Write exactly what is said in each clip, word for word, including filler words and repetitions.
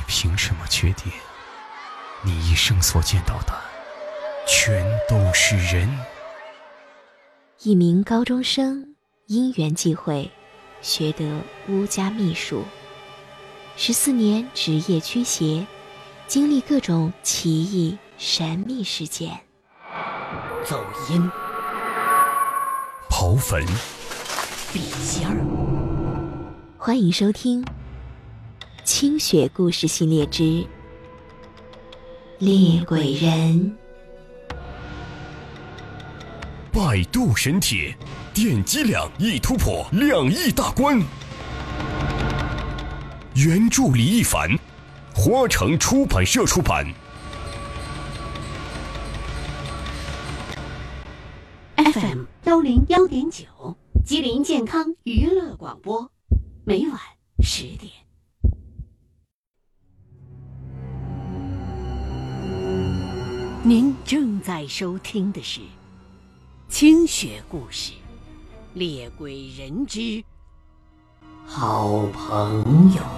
凭什么确定你一生所见到的全都是人？ 一名高中生因缘际会学得巫家秘术，十四年职业驱邪，经历各种奇异神秘事件。 走阴、 刨坟、 笔仙儿。 欢迎收听清雪故事系列之猎鬼人。 百度神帖，点击量一突破两亿大关。原著李一凡，花城出版社出版。 F M 幺零幺点九，吉林健康娱乐广播，每晚十点。您正在收听的是清雪故事，猎鬼人之好朋友。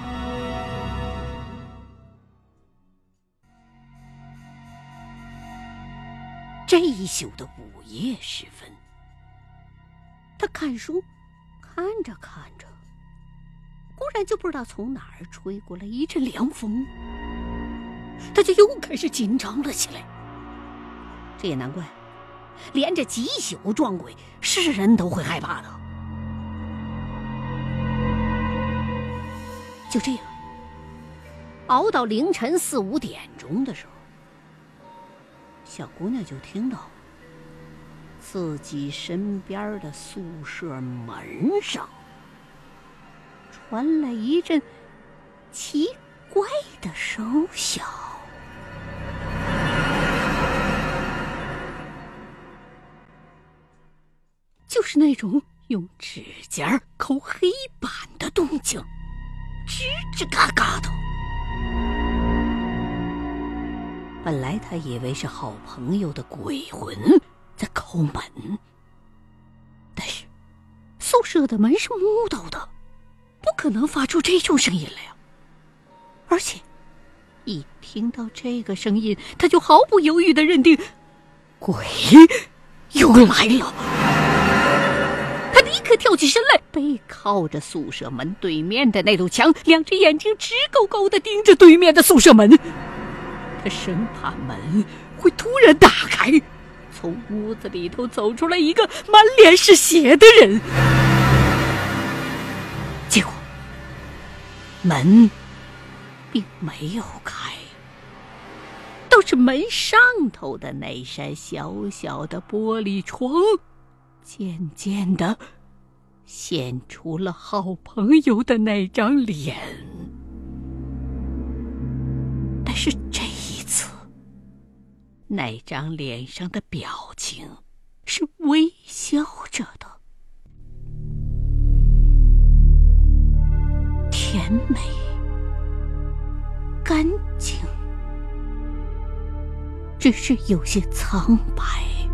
这一宿的午夜时分，他看书看着看着，忽然就不知道从哪儿吹过来一阵凉风，他就又开始紧张了起来。这也难怪，连着几宿撞鬼是人都会害怕的。就这样熬到凌晨四五点钟的时候，小姑娘就听到自己身边的宿舍门上传来一阵奇怪的声响。就是那种用指甲抠黑板的动静，吱吱嘎嘎的。本来他以为是好朋友的鬼魂在抠门，但是宿舍的门是木头的，不可能发出这种声音来呀。而且一听到这个声音，他就毫不犹豫地认定鬼又来了。他立刻跳起身来，背靠着宿舍门对面的那堵墙，两只眼睛直勾勾地盯着对面的宿舍门。他生怕门会突然打开，从屋子里头走出来一个满脸是血的人。结果门并没有开，倒是门上头的那扇小小的玻璃窗渐渐地现出了好朋友的那张脸。但是这一次，那张脸上的表情是微笑着的，甜美、干净，只是有些苍白。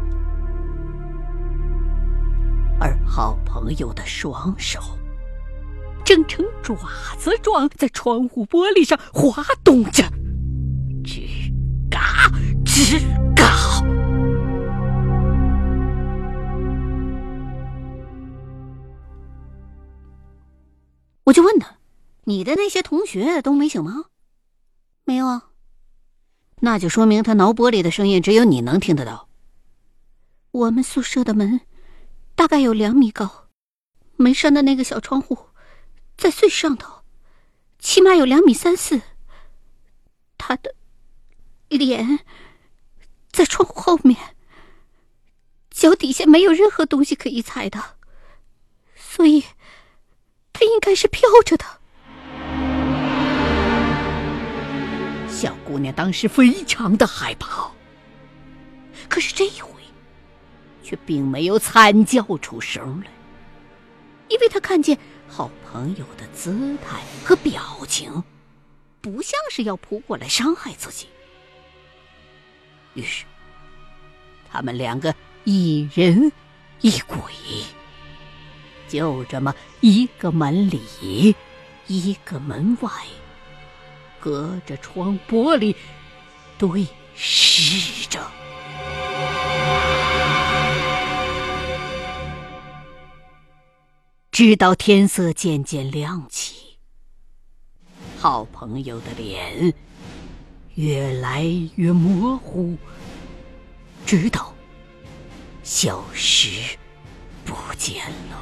而好朋友的双手正成爪子状在窗户玻璃上滑动着，吱嘎吱嘎。我就问他，你的那些同学都没醒吗？没有啊。那就说明他挠玻璃的声音只有你能听得到。我们宿舍的门大概有两米高，门上的那个小窗户在最上头，起码有两米三四。他的脸在窗户后面，脚底下没有任何东西可以踩的，所以他应该是飘着的。小姑娘当时非常的害怕，可是这一回却并没有惨叫出声来，因为他看见好朋友的姿态和表情不像是要扑过来伤害自己。于是他们两个一人一鬼，就这么一个门里一个门外， 隔着窗玻璃对视着。直到天色渐渐亮起，好朋友的脸越来越模糊，直到消失不见了。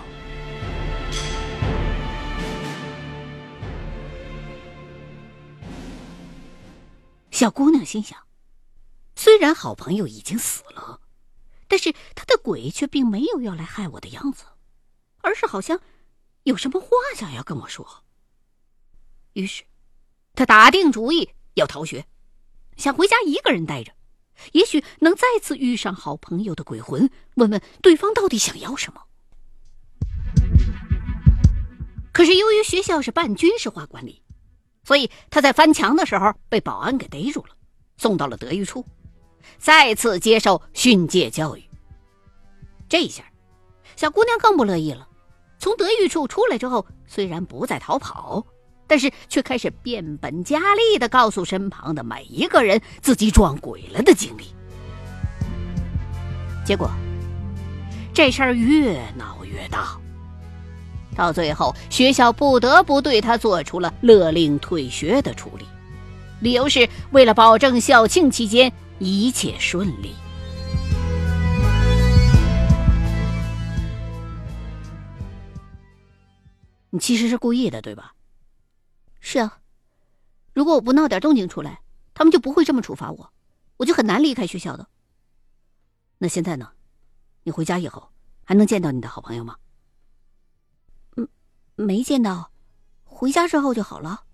小姑娘心想，虽然好朋友已经死了，但是他的鬼却并没有要来害我的样子，而是好像有什么话想要跟我说。于是他打定主意要逃学，想回家一个人待着，也许能再次遇上好朋友的鬼魂，问问对方到底想要什么。可是由于学校是半军事化管理，所以他在翻墙的时候被保安给逮住了，送到了德育处，再次接受训诫教育。这一下小姑娘更不乐意了，从德育处出来之后，虽然不再逃跑，但是却开始变本加厉地告诉身旁的每一个人自己撞鬼了的经历。结果这事儿越闹越大，到最后学校不得不对他做出了勒令退学的处理，理由是为了保证校庆期间一切顺利。你其实是故意的，对吧？是啊，如果我不闹点动静出来，他们就不会这么处罚我，我就很难离开学校的。那现在呢？你回家以后还能见到你的好朋友吗？嗯，没见到，回家之后就好了。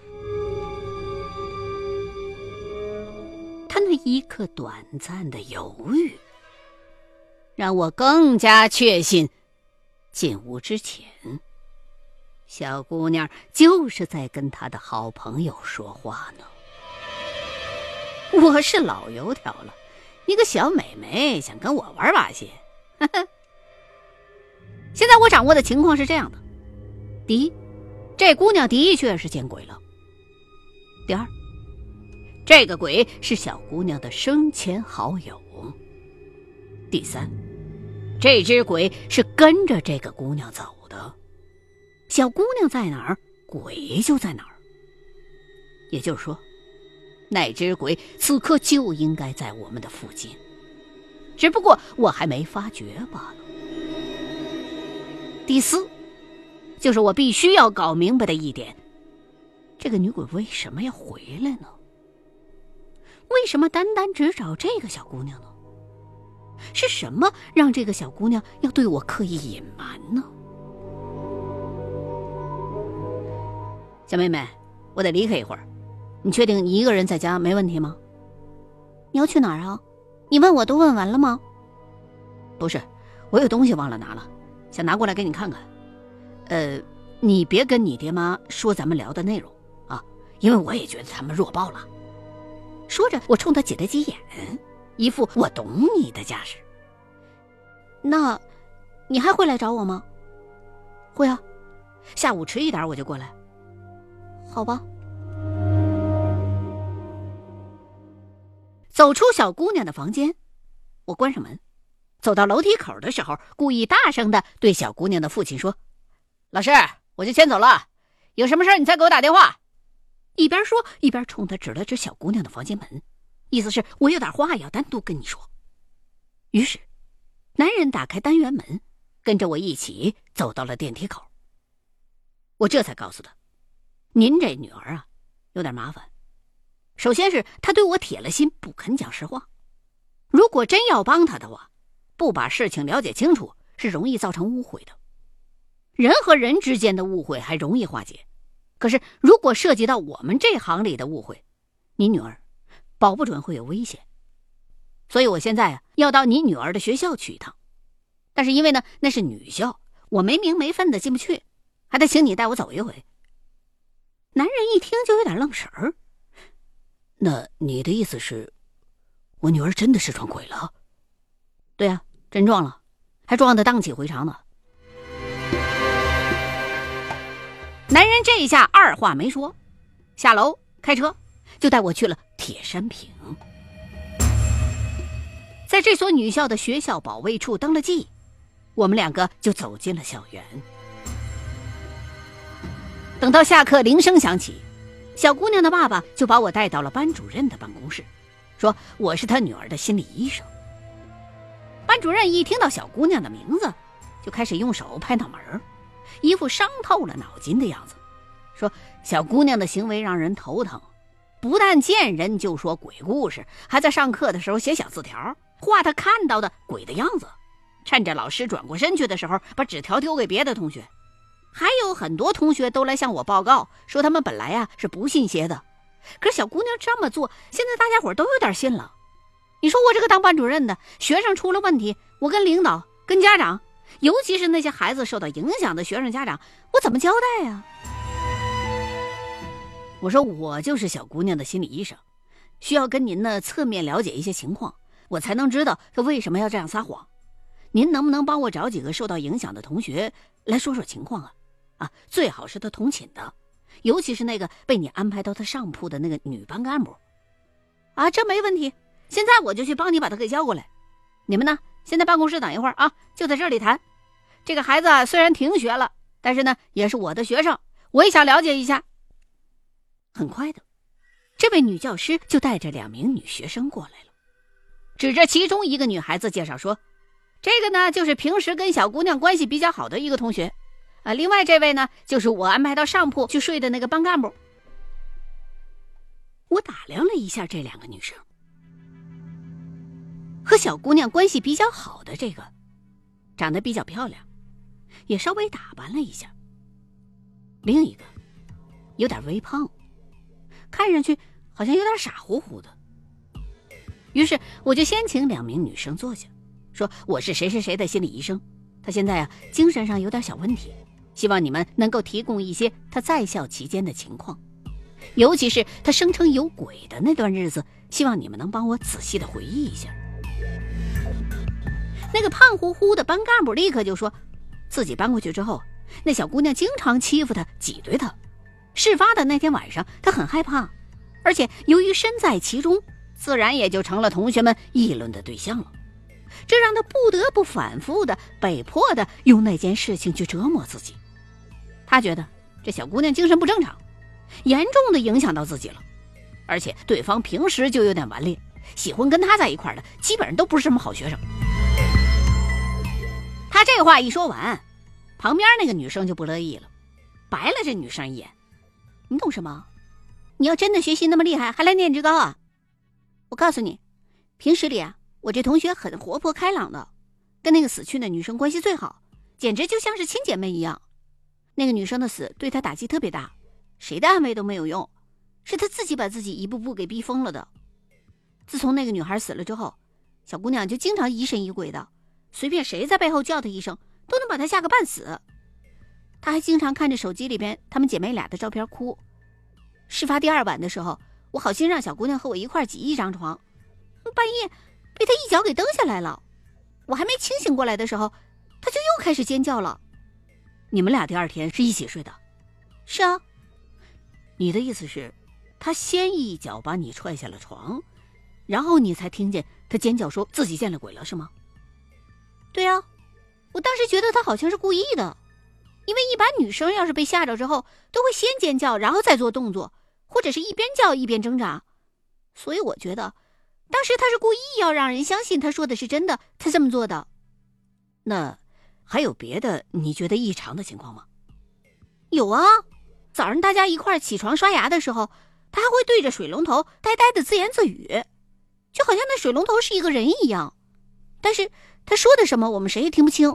他那一刻短暂的犹豫，让我更加确信，进屋之前小姑娘就是在跟她的好朋友说话呢。我是老油条了，一个小美眉想跟我玩把戏。现在我掌握的情况是这样的：第一，这姑娘的确是见鬼了；第二，这个鬼是小姑娘的生前好友；第三，这只鬼是跟着这个姑娘走的。小姑娘在哪儿，鬼就在哪儿。也就是说，那只鬼此刻就应该在我们的附近，只不过我还没发觉罢了。第四，就是我必须要搞明白的一点，这个女鬼为什么要回来呢？为什么单单只找这个小姑娘呢？是什么让这个小姑娘要对我刻意隐瞒呢？小妹妹，我得离开一会儿，你确定你一个人在家没问题吗？你要去哪儿啊？你问我都问完了吗？不是，我有东西忘了拿了，想拿过来给你看看。呃，你别跟你爹妈说咱们聊的内容啊，因为我也觉得他们弱爆了。说着，我冲他挤了挤眼，一副我懂你的架势。那，你还会来找我吗？会啊，下午迟一点我就过来。好吧。走出小姑娘的房间，我关上门，走到楼梯口的时候，故意大声地对小姑娘的父亲说：“老师，我就先走了，有什么事你再给我打电话。”一边说一边冲他指了指小姑娘的房间门，意思是我有点话要单独跟你说。于是男人打开单元门，跟着我一起走到了电梯口。我这才告诉他，您这女儿啊有点麻烦，首先是她对我铁了心不肯讲实话，如果真要帮她的话，不把事情了解清楚是容易造成误会的。人和人之间的误会还容易化解，可是如果涉及到我们这行里的误会，你女儿保不准会有危险。所以我现在啊要到你女儿的学校去一趟，但是因为呢那是女校，我没名没分的进不去，还得请你带我走一回。男人一听就有点愣神儿。那你的意思是，我女儿真的是撞鬼了？对啊，真撞了，还撞得荡气回肠呢。男人这一下二话没说，下楼开车就带我去了铁山坪。在这所女校的学校保卫处登了记，我们两个就走进了校园。等到下课铃声响起，小姑娘的爸爸就把我带到了班主任的办公室，说我是她女儿的心理医生。班主任一听到小姑娘的名字，就开始用手拍脑门，一副伤透了脑筋的样子，说小姑娘的行为让人头疼，不但见人就说鬼故事，还在上课的时候写小字条，画她看到的鬼的样子，趁着老师转过身去的时候把纸条丢给别的同学。还有很多同学都来向我报告，说他们本来呀是不信邪的，可是小姑娘这么做，现在大家伙都有点信了。你说我这个当班主任的，学生出了问题，我跟领导跟家长，尤其是那些孩子受到影响的学生家长，我怎么交代呀？我说我就是小姑娘的心理医生，需要跟您呢侧面了解一些情况，我才能知道她为什么要这样撒谎。您能不能帮我找几个受到影响的同学来说说情况啊？啊，最好是她同寝的，尤其是那个被你安排到她上铺的那个女班干部。啊，这没问题，现在我就去帮你把她给叫过来。你们呢，先在办公室等一会儿啊，就在这里谈。这个孩子啊，虽然停学了，但是呢，也是我的学生，我也想了解一下。很快的，这位女教师就带着两名女学生过来了，指着其中一个女孩子介绍说，这个呢就是平时跟小姑娘关系比较好的一个同学啊，另外这位呢就是我安排到上铺去睡的那个班干部。我打量了一下这两个女生，和小姑娘关系比较好的这个长得比较漂亮，也稍微打扮了一下，另一个有点微胖，看上去好像有点傻乎乎的。于是我就先请两名女生坐下，说我是谁谁谁的心理医生，他现在啊精神上有点小问题，希望你们能够提供一些他在校期间的情况，尤其是他声称有鬼的那段日子，希望你们能帮我仔细的回忆一下。那个胖乎乎的班干部立刻就说，自己搬过去之后，那小姑娘经常欺负他挤兑他，事发的那天晚上他很害怕，而且由于身在其中，自然也就成了同学们议论的对象了。这让他不得不反复的被迫的用那件事情去折磨自己。他觉得这小姑娘精神不正常，严重的影响到自己了，而且对方平时就有点顽劣，喜欢跟他在一块的基本上都不是什么好学生。他这话一说完，旁边那个女生就不乐意了，白了这女生一眼，你懂什么？你要真的学习那么厉害，还来念职高啊？我告诉你，平时里啊，我这同学很活泼开朗的，跟那个死去的女生关系最好，简直就像是亲姐妹一样。那个女生的死对她打击特别大，谁的安慰都没有用，是她自己把自己一步步给逼疯了的。自从那个女孩死了之后，小姑娘就经常疑神疑鬼的，随便谁在背后叫她一声，都能把她吓个半死。她还经常看着手机里边她们姐妹俩的照片哭。事发第二晚的时候，我好心让小姑娘和我一块挤一张床，半夜被她一脚给蹬下来了。我还没清醒过来的时候，她就又开始尖叫了。你们俩第二天是一起睡的？是啊。你的意思是，她先一脚把你踹下了床，然后你才听见她尖叫说自己见了鬼了，是吗？对啊，我当时觉得她好像是故意的，因为一般女生要是被吓着之后，都会先尖叫，然后再做动作，或者是一边叫一边挣扎。所以我觉得，当时她是故意要让人相信她说的是真的，她这么做的。那还有别的你觉得异常的情况吗？有啊，早上大家一块起床刷牙的时候，她还会对着水龙头呆呆的自言自语，就好像那水龙头是一个人一样。但是她说的什么我们谁也听不清。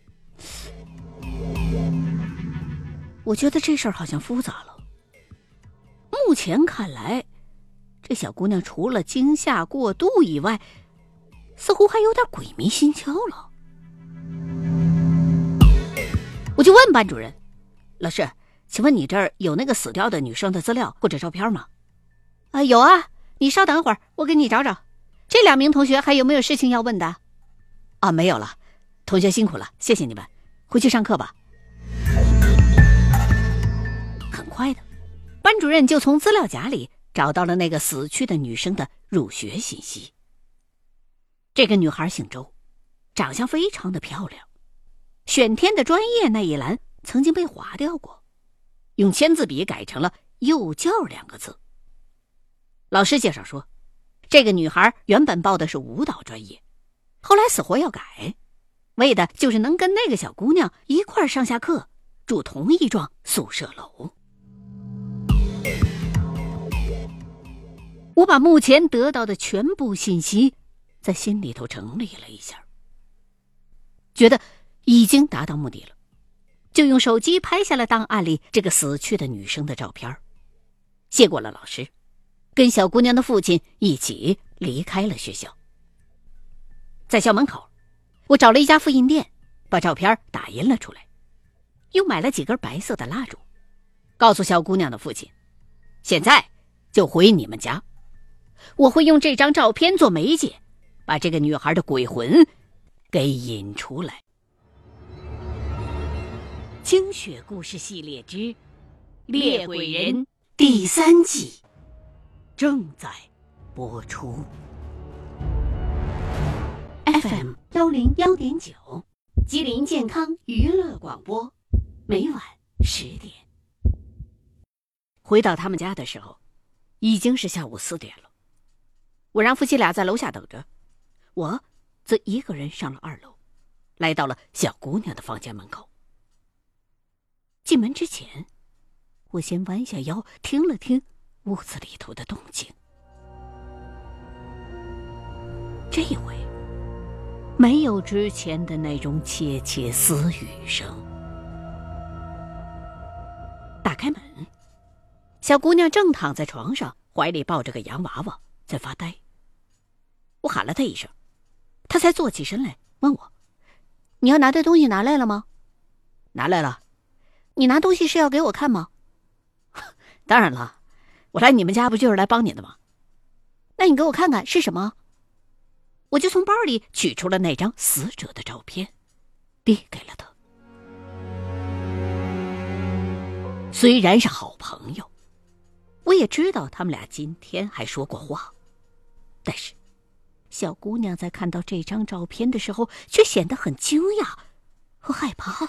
我觉得这事儿好像复杂了。目前看来，这小姑娘除了惊吓过度以外，似乎还有点鬼迷心窍了。我就问班主任，老师，请问你这儿有那个死掉的女生的资料或者照片吗？啊，有啊，你稍等会儿，我给你找找。这两名同学还有没有事情要问的？啊，没有了，同学辛苦了，谢谢你们，回去上课吧。很快的，班主任就从资料夹里找到了那个死去的女生的入学信息。这个女孩姓周，长相非常的漂亮，选填的专业那一栏曾经被划掉过，用签字笔改成了幼教两个字。老师介绍说，这个女孩原本报的是舞蹈专业，后来死活要改，为的就是能跟那个小姑娘一块上下课，住同一幢宿舍楼。我把目前得到的全部信息在心里头整理了一下，觉得已经达到目的了，就用手机拍下了档案里这个死去的女生的照片，谢过了老师，跟小姑娘的父亲一起离开了学校。在校门口，我找了一家复印店，把照片打印了出来，又买了几根白色的蜡烛，告诉小姑娘的父亲，现在就回你们家，我会用这张照片做媒介，把这个女孩的鬼魂给引出来。精血故事系列之猎鬼人第三季正在播出。 F M 幺零幺点九，吉林健康娱乐广播，每晚十点。回到他们家的时候，已经是下午四点了。我让夫妻俩在楼下等着，我则一个人上了二楼，来到了小姑娘的房间门口。进门之前，我先弯下腰听了听屋子里头的动静。这回没有之前的那种窃窃私语声。打开门，小姑娘正躺在床上，怀里抱着个洋娃娃，在发呆。我喊了她一声，她才坐起身来，问我：“你要拿的东西拿来了吗？”“拿来了。”“你拿东西是要给我看吗？”“当然了，我来你们家不就是来帮你的吗？”“那你给我看看是什么？”我就从包里取出了那张死者的照片，递给了他。虽然是好朋友，我也知道他们俩今天还说过话，但是小姑娘在看到这张照片的时候，却显得很惊讶和害怕。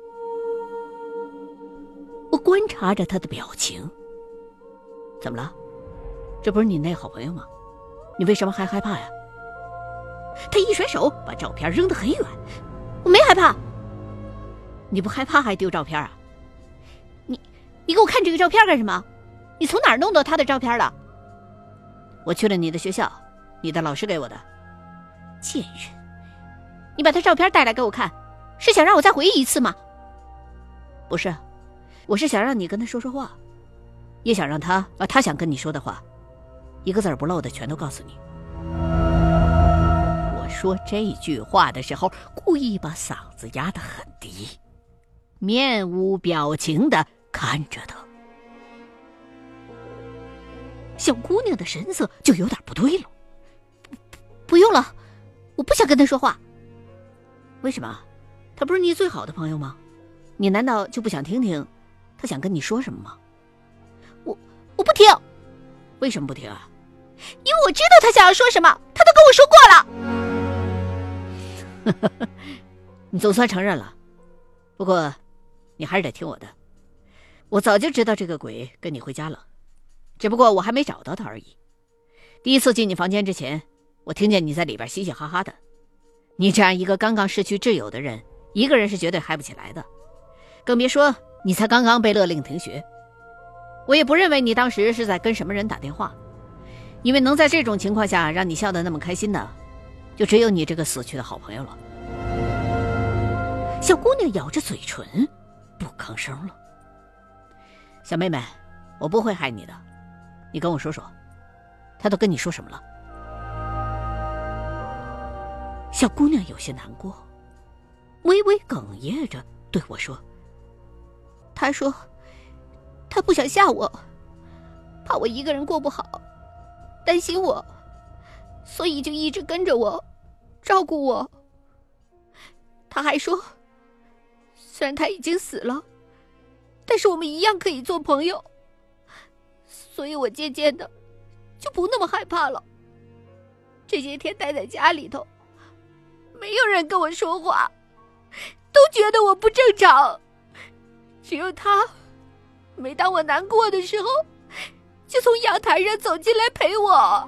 我观察着她的表情。怎么了？这不是你那好朋友吗？你为什么还害怕呀？他一甩手把照片扔得很远。我没害怕。你不害怕还丢照片啊？你你给我看这个照片干什么？你从哪儿弄到他的照片了？我去了你的学校，你的老师给我的。贱人，你把他照片带来给我看，是想让我再回忆一次吗？不是，我是想让你跟他说说话，也想让他把他想跟你说的话一个字儿不漏的全都告诉你。说这句话的时候，故意把嗓子压得很低，面无表情地看着他。小姑娘的神色就有点不对了。不, 不用了，我不想跟他说话。为什么？他不是你最好的朋友吗？你难道就不想听听他想跟你说什么吗？我我不听。为什么不听啊？因为我知道他想要说什么，他都跟我说过了。你总算承认了，不过你还是得听我的。我早就知道这个鬼跟你回家了，只不过我还没找到他而已。第一次进你房间之前，我听见你在里边嘻嘻哈哈的。你这样一个刚刚失去挚友的人，一个人是绝对嗨不起来的，更别说你才刚刚被勒令停学。我也不认为你当时是在跟什么人打电话，因为能在这种情况下让你笑得那么开心的，就只有你这个死去的好朋友了。小姑娘咬着嘴唇，不吭声了。小妹妹，我不会害你的，你跟我说说，他都跟你说什么了？小姑娘有些难过，微微哽咽着对我说：“他说，他不想吓我，怕我一个人过不好，担心我，所以就一直跟着我，照顾我。他还说，虽然他已经死了，但是我们一样可以做朋友。所以我渐渐的就不那么害怕了。这些天待在家里头，没有人跟我说话，都觉得我不正常。只有他，每当我难过的时候，就从阳台上走进来陪我。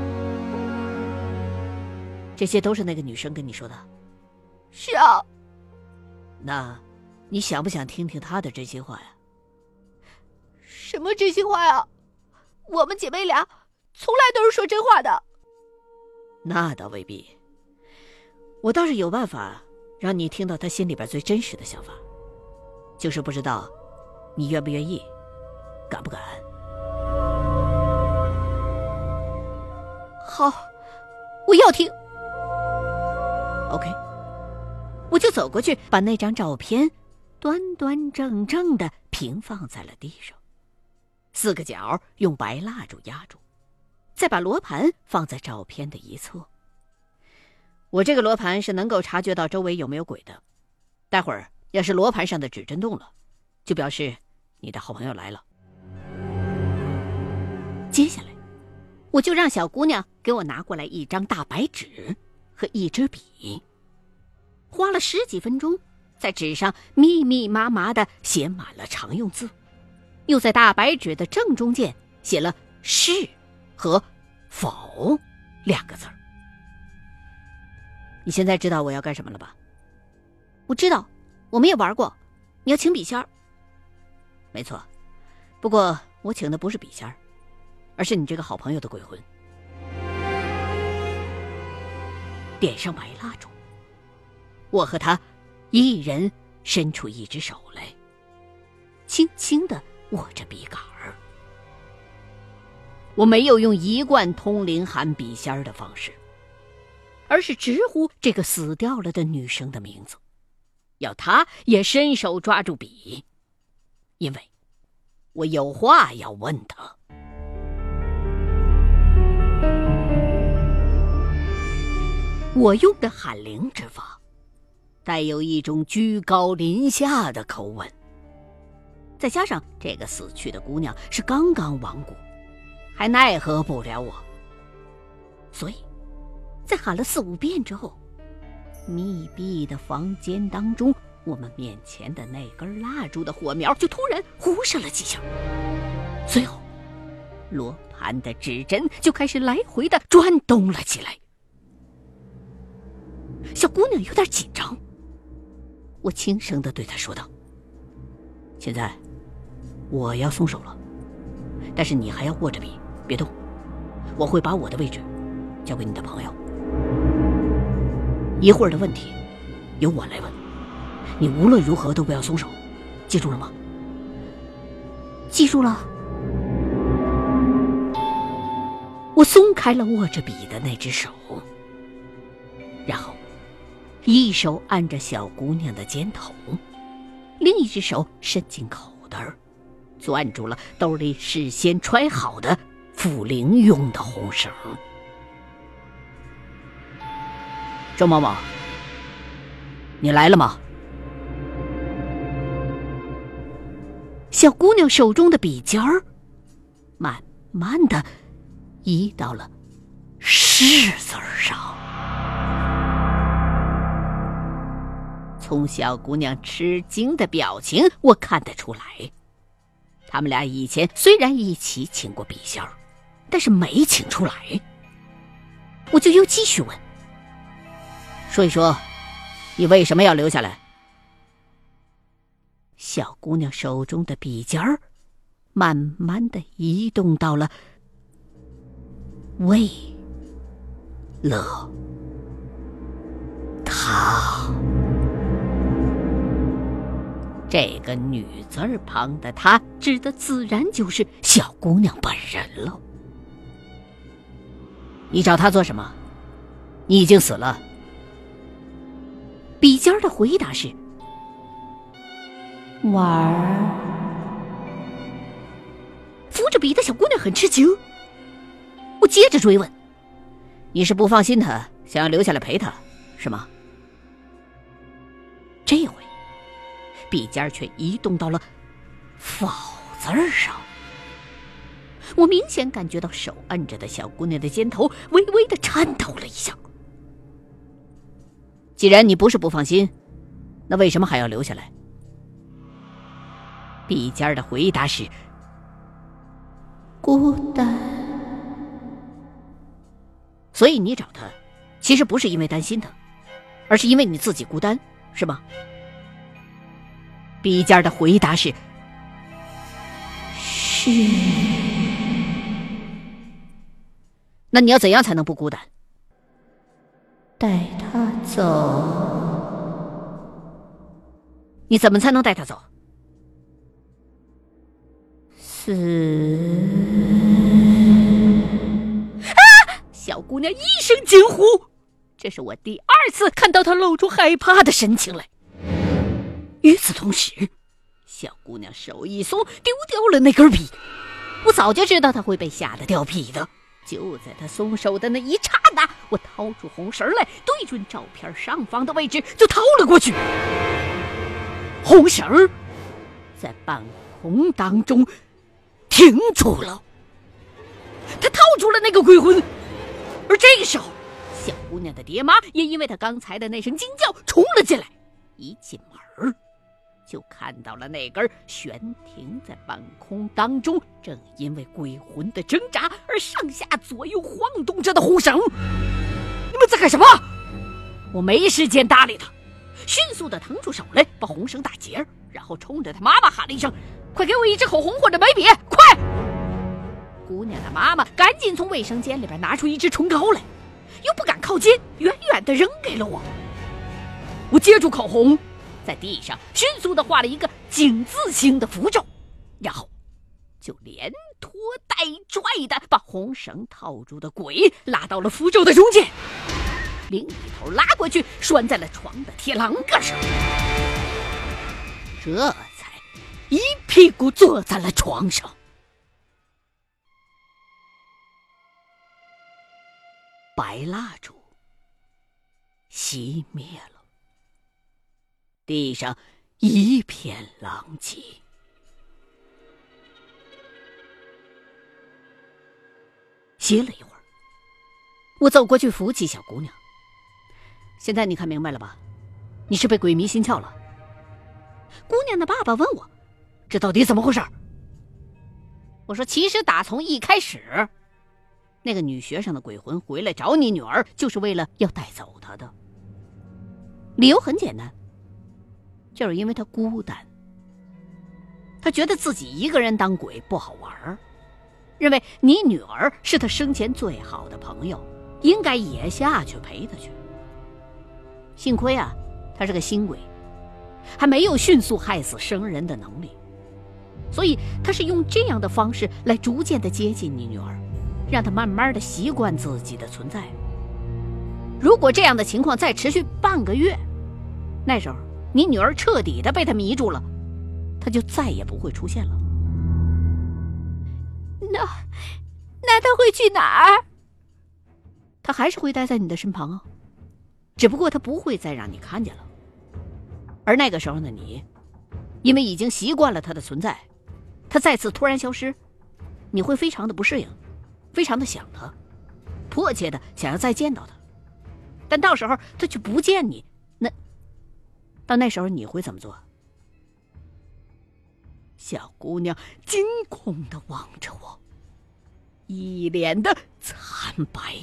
这些都是那个女生跟你说的？ 是啊。 那你想不想听听她的真心话呀？ 什么真心话呀？我们姐妹俩从来都是说真话的。 那倒未必，我倒是有办法让你听到她心里边最真实的想法，就是不知道你愿不愿意，敢不敢？ 好，我要听。 OK， 我就走过去，把那张照片端端正正的平放在了地上，四个角用白蜡烛压住，再把罗盘放在照片的一侧。我这个罗盘是能够察觉到周围有没有鬼的，待会儿要是罗盘上的指针动了，就表示你的好朋友来了。接下来我就让小姑娘给我拿过来一张大白纸和一支笔，花了十几分钟，在纸上密密麻麻地写满了常用字，又在大白纸的正中间写了是和否两个字。你现在知道我要干什么了吧？ 我知道，我们也玩过。你要请笔仙儿。 没错，不过我请的不是笔仙儿，而是你这个好朋友的鬼魂。点上白蜡烛，我和他一人伸出一只手来，轻轻地握着笔杆儿。我没有用一贯通灵喊笔仙儿的方式，而是直呼这个死掉了的女生的名字，要她也伸手抓住笔，因为我有话要问她。我用的喊铃之法带有一种居高临下的口吻，再加上这个死去的姑娘是刚刚亡故，还奈何不了我，所以在喊了四五遍之后，密闭的房间当中，我们面前的那根蜡烛的火苗就突然忽闪了几下，随后罗盘的指针就开始来回的转动了起来。小姑娘有点紧张，我轻声地对她说道：现在我要松手了，但是你还要握着笔别动，我会把我的位置交给你的朋友，一会儿的问题由我来问，你无论如何都不要松手，记住了吗？ 记住了。 我松开了握着笔的那只手，然后一手按着小姑娘的肩头，另一只手伸进口袋，攥住了兜里事先揣好的附灵用的红绳。周某某，你来了吗？小姑娘手中的笔尖儿慢慢的移到了是字上。从小姑娘吃惊的表情我看得出来，他们俩以前虽然一起请过笔仙儿，但是没请出来。我就又继续问，说一说你为什么要留下来？小姑娘手中的笔尖儿慢慢的移动到了为了他。这个女字旁的她指的自然就是小姑娘本人了。你找她做什么？你已经死了。笔尖的回答是玩儿。扶着笔的小姑娘很吃惊，我接着追问，你是不放心她，想要留下来陪她，是吗？这回笔尖却移动到了否字上。 我明显感觉到手按着的小姑娘的肩头微微的颤抖了一下。既然你不是不放心，那为什么还要留下来？毕尖的回答是：孤单。所以你找他，其实不是因为担心他，而是因为你自己孤单，是吗？毕尖的回答是：是。那你要怎样才能不孤单？带他走。你怎么才能带他走？死。啊！小姑娘一声惊呼，这是我第二次看到她露出害怕的神情来。与此同时，小姑娘手一松，丢掉了那根笔。我早就知道她会被吓得掉笔的。就在她松手的那一刹那，我掏出红绳来，对准照片上方的位置就掏了过去。红绳在半空当中停住了，她套住了那个鬼魂。而这个时候，小姑娘的爹妈也因为她刚才的那声惊叫冲了进来，一进门就看到了那根悬停在半空当中，正因为鬼魂的挣扎而上下左右晃动着的红绳。你们在干什么？我没时间搭理他，迅速地腾出手来，把红绳打结，然后冲着他妈妈喊了一声：快给我一支口红或者眉笔，快！姑娘的妈妈赶紧从卫生间里边拿出一支唇膏来，又不敢靠近，远远地扔给了我。我接住口红，在地上迅速地画了一个井字形的符咒，然后就连拖带拽的把红绳套住的鬼拉到了符咒的中间，另一头拉过去拴在了床的铁栏杆上，这才一屁股坐在了床上。白蜡烛熄灭了，地上一片狼藉。歇了一会儿，我走过去扶起小姑娘。现在你看明白了吧？你是被鬼迷心窍了。姑娘的爸爸问我，这到底怎么回事？我说，其实打从一开始，那个女学生的鬼魂回来找你女儿，就是为了要带走她的。理由很简单，就是因为她孤单，她觉得自己一个人当鬼不好玩，认为你女儿是她生前最好的朋友，应该也下去陪她去。幸亏啊，她是个新鬼，还没有迅速害死生人的能力，所以她是用这样的方式来逐渐的接近你女儿，让她慢慢的习惯自己的存在。如果这样的情况再持续半个月，那时候你女儿彻底的被她迷住了，她就再也不会出现了。那那她会去哪儿？她还是会待在你的身旁啊，只不过她不会再让你看见了。而那个时候的你，因为已经习惯了她的存在，她再次突然消失，你会非常的不适应，非常的想她，迫切的想要再见到她。但到时候她却不见你，那到那时候你会怎么做？小姑娘惊恐地望着我，一脸的惨白。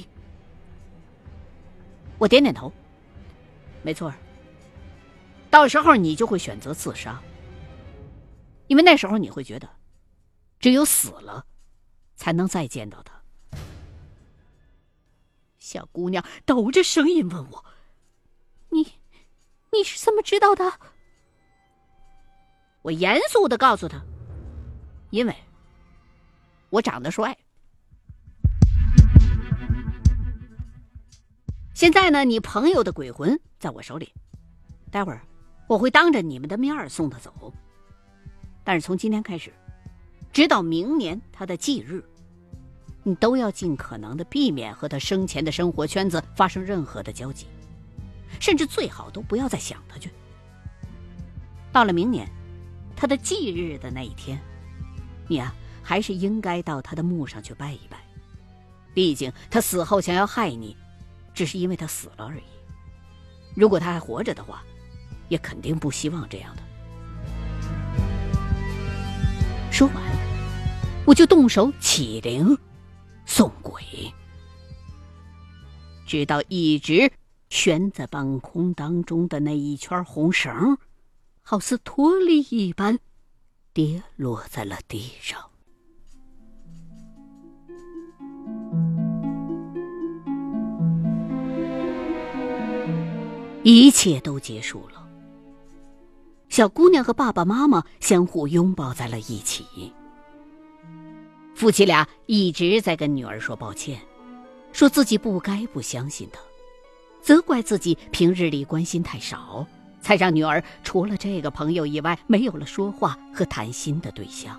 我点点头，没错，到时候你就会选择自杀，因为那时候你会觉得只有死了才能再见到他。小姑娘抖着声音问我，你你是怎么知道的？我严肃地告诉她，因为我长得帅。现在呢，你朋友的鬼魂在我手里，待会儿我会当着你们的面送他走。但是从今天开始，直到明年他的忌日，你都要尽可能的避免和他生前的生活圈子发生任何的交集，甚至最好都不要再想他去。到了明年他的忌日的那一天，你啊还是应该到他的墓上去拜一拜。毕竟他死后想要害你，只是因为他死了而已。如果他还活着的话，也肯定不希望这样的。说完，我就动手起灵送鬼，直到一直悬在半空当中的那一圈红绳，好似脱力一般，跌落在了地上。一切都结束了，小姑娘和爸爸妈妈相互拥抱在了一起。夫妻俩一直在跟女儿说抱歉，说自己不该不相信她，责怪自己平日里关心太少，才让女儿除了这个朋友以外没有了说话和谈心的对象。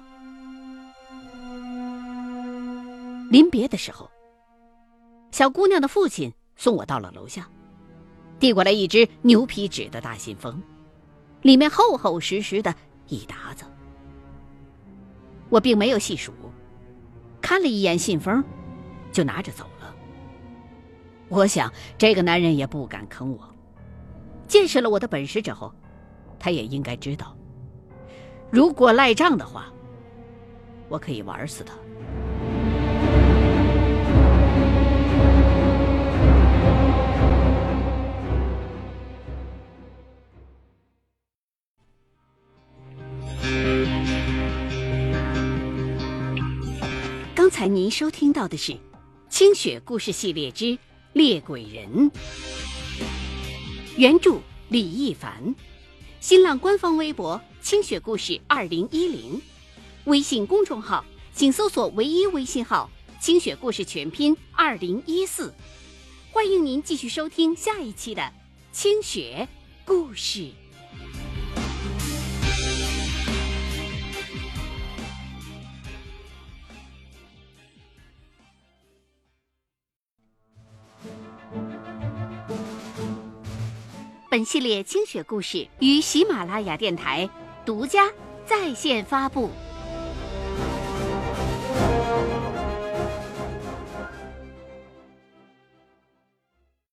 临别的时候，小姑娘的父亲送我到了楼下，递过来一只牛皮纸的大信封，里面厚厚实实的一沓子。我并没有细数，看了一眼信封就拿着走了。我想这个男人也不敢坑我，见识了我的本事之后，他也应该知道，如果赖账的话，我可以玩死他。刚才您收听到的是清雪故事系列之猎鬼人，原著李亦凡，新浪官方微博清雪故事二零一零，微信公众号请搜索唯一微信号清雪故事全拼二零一四，欢迎您继续收听下一期的清雪故事。本系列清雪故事于喜马拉雅电台独家在线发布。